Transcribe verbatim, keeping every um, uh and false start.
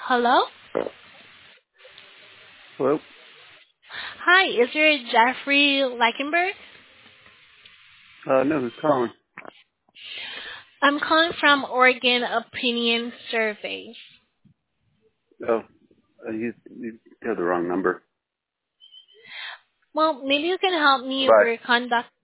Hello? Hello? Hi, is there Jeffrey Leichenberg? Uh, no, who's calling? I'm calling from Oregon Opinion Survey. Oh, uh, you, you have the wrong number. Well, maybe you can help me. Bye. We're conduct